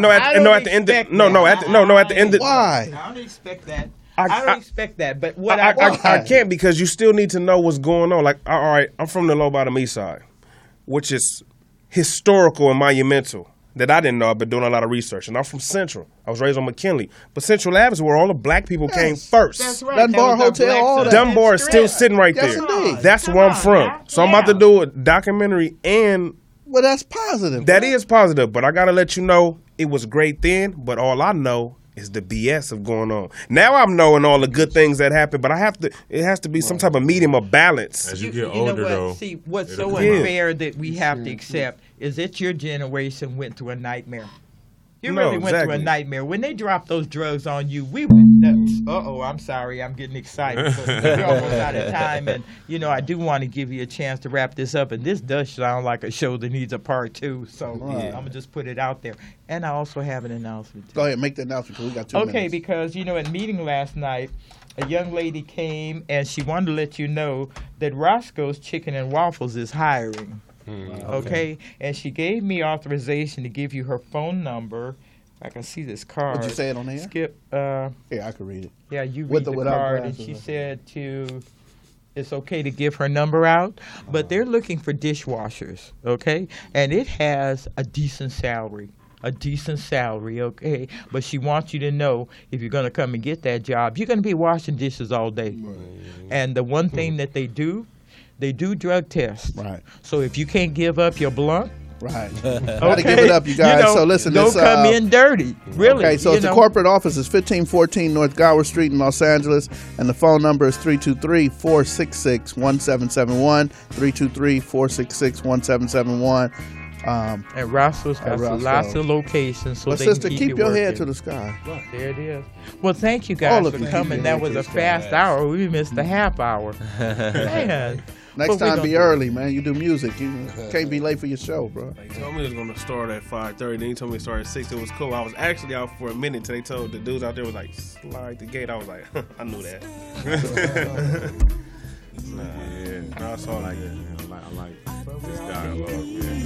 Why? I don't expect that. I- I don't I- expect that. But what I can't because you still need to know what's going on. Like, all right, I'm from the Low Bottom East Side, which is historical and monumental that I didn't know. I've been doing a lot of research. And I'm from Central. I was raised on McKinley. But Central Ave is where all the black people came first. That's right. Dunbar That was our Hotel, black all that. Southern Dunbar is still strip. sitting right Yes, there. indeed. That's Come where I'm on, from. now. So I'm about to Yeah. do a documentary and Well, that's positive. that is positive, but I gotta let you know it was great then. But all I know is the BS of going on. Now I'm knowing all the good things that happened, but it has to be some type of medium of balance. As you get You know older, what? though, See, what's it'll so come out. unfair that we have to accept is that your generation went through a nightmare. You No, really went through exactly. a nightmare. When they dropped those drugs on you, we went nuts. I'm sorry. I'm getting excited. But we're almost out of time. And, I do want to give you a chance to wrap this up. And this does sound like a show that needs a part 2. So I'm going to just put it out there. And I also have an announcement, too. Go ahead, make the announcement because we got 2 minutes. Okay, because at meeting last night, a young lady came and she wanted to let you know that Roscoe's Chicken and Waffles is hiring. Okay, and she gave me authorization to give you her phone number. I can see this card. Would you say it on air? Skip. Here, I could read it. Yeah, you With read or the without card, and glasses, she okay. said to. It's okay to give her number out, but they're looking for dishwashers, okay? And it has a decent salary, okay? But she wants you to know if you're going to come and get that job, you're going to be washing dishes all day. And the one thing that they do drug tests. Right. So if you can't give up your blunt, Right. Gotta give it up, you guys. So listen, don't this, come in dirty. Really. Okay, so the corporate office is 1514 North Gower Street in Los Angeles, and the phone number is 323-466-1771, 323-466-1771. And Roscoe's got lots of locations, so but they sister, can keep your head working. to the sky. There it is. Well, thank you All guys of for you, keep coming. your That head was to a the sky. fast hour. We missed a half hour. Man. Next What we time, gonna be do? early, man. You do music. You can't be late for your show, bro. They told me it was gonna start at 5:30. Then he told me to start at 6. It was cool. I was actually out for a minute till they told the dudes out there was like slide the gate. I was like, I knew that. Yeah, no, it's all like that, man. I like this dialogue, man.